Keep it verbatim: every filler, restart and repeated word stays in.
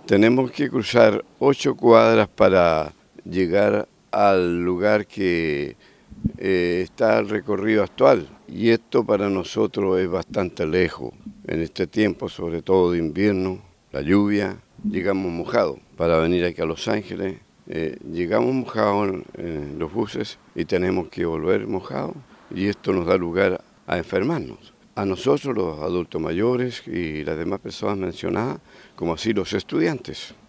Tenemos que cruzar ocho cuadras para llegar al lugar que eh, está el recorrido actual. Y esto para nosotros es bastante lejos. En este tiempo, sobre todo de invierno, la lluvia, llegamos mojados. Para venir aquí a Los Ángeles, eh, llegamos mojados en, en los buses y tenemos que volver mojados. Y esto nos da lugar a enfermarnos. A nosotros, los adultos mayores y las demás personas mencionadas, como así los estudiantes.